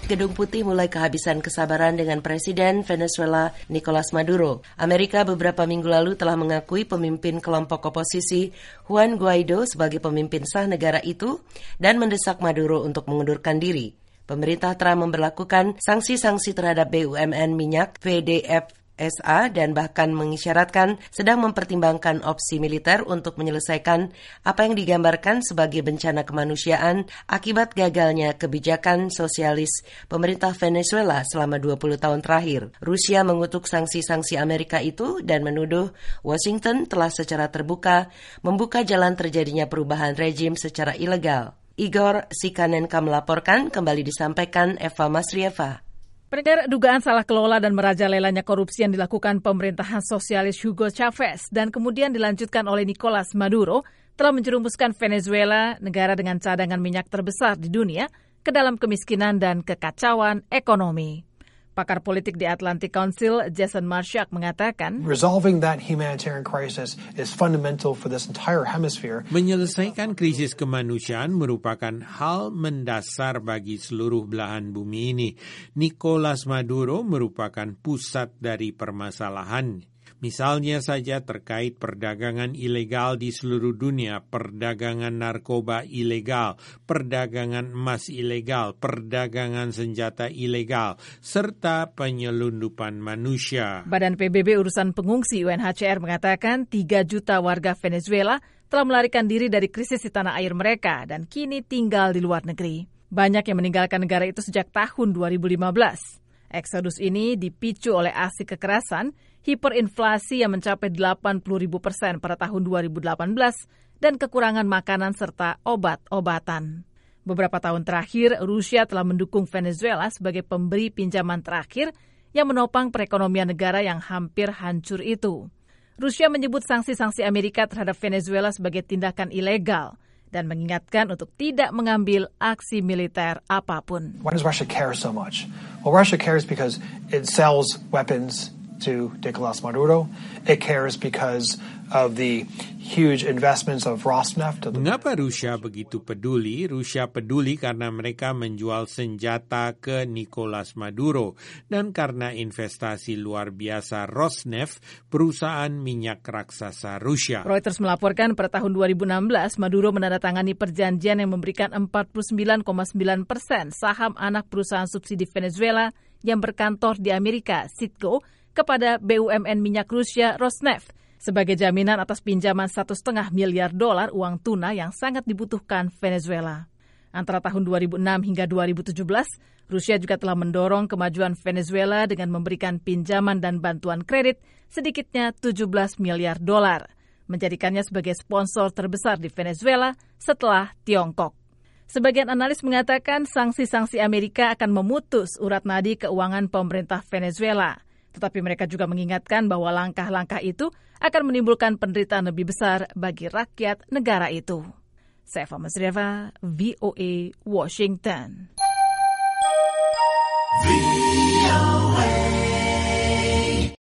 Gedung Putih mulai kehabisan kesabaran dengan Presiden Venezuela Nicolas Maduro. Amerika beberapa minggu lalu telah mengakui pemimpin kelompok oposisi Juan Guaido sebagai pemimpin sah negara itu dan mendesak Maduro untuk mengundurkan diri. Pemerintah Trump memberlakukan sanksi-sanksi terhadap BUMN minyak PDVSA dan bahkan mengisyaratkan sedang mempertimbangkan opsi militer untuk menyelesaikan apa yang digambarkan sebagai bencana kemanusiaan akibat gagalnya kebijakan sosialis pemerintah Venezuela selama 20 tahun terakhir. Rusia mengutuk sanksi-sanksi Amerika itu dan menuduh Washington telah secara terbuka membuka jalan terjadinya perubahan rejim secara ilegal. Igor Sikanenka melaporkan, kembali disampaikan Eva Masrieva. Pendengar, dugaan salah kelola dan merajalelanya korupsi yang dilakukan pemerintahan sosialis Hugo Chavez dan kemudian dilanjutkan oleh Nicolas Maduro telah menjerumuskan Venezuela, negara dengan cadangan minyak terbesar di dunia, ke dalam kemiskinan dan kekacauan ekonomi. Pakar politik di Atlantic Council, Jason Marshak, mengatakan, resolving that humanitarian crisis is fundamental for this entire hemisphere. Menyelesaikan krisis kemanusiaan merupakan hal mendasar bagi seluruh belahan bumi ini. Nicolas Maduro merupakan pusat dari permasalahan. Misalnya saja terkait perdagangan ilegal di seluruh dunia, perdagangan narkoba ilegal, perdagangan emas ilegal, perdagangan senjata ilegal, serta penyelundupan manusia. Badan PBB Urusan Pengungsi UNHCR mengatakan 3 juta warga Venezuela telah melarikan diri dari krisis di tanah air mereka dan kini tinggal di luar negeri. Banyak yang meninggalkan negara itu sejak tahun 2015. Eksodus ini dipicu oleh aksi kekerasan, hiperinflasi yang mencapai 80.000% pada tahun 2018, dan kekurangan makanan serta obat-obatan. Beberapa tahun terakhir, Rusia telah mendukung Venezuela sebagai pemberi pinjaman terakhir yang menopang perekonomian negara yang hampir hancur itu. Rusia menyebut sanksi-sanksi Amerika terhadap Venezuela sebagai tindakan ilegal dan mengingatkan untuk tidak mengambil aksi militer apapun. Why does Russia care so much? Well, Russia cares because it sells weapons to Nicolas Maduro. It cares because of the huge investments of Rosneft. Mengapa Rusia begitu peduli? Rusia peduli karena mereka menjual senjata ke Nicolas Maduro dan karena investasi luar biasa Rosneft, perusahaan minyak raksasa Rusia. Reuters melaporkan pada tahun 2016 Maduro menandatangani perjanjian yang memberikan 49,9% saham anak perusahaan subsidi Venezuela yang berkantor di Amerika, Citgo, kepada BUMN minyak Rusia Rosneft sebagai jaminan atas pinjaman $1,5 miliar uang tuna yang sangat dibutuhkan Venezuela. Antara tahun 2006 hingga 2017, Rusia juga telah mendorong kemajuan Venezuela dengan memberikan pinjaman dan bantuan kredit sedikitnya $17 miliar, menjadikannya sebagai sponsor terbesar di Venezuela setelah Tiongkok. Sebagian analis mengatakan sanksi-sanksi Amerika akan memutus urat nadi keuangan pemerintah Venezuela. Tetapi mereka juga mengingatkan bahwa langkah-langkah itu akan menimbulkan penderitaan lebih besar bagi rakyat negara itu. Eva Masrieva, VOA, Washington. VOA.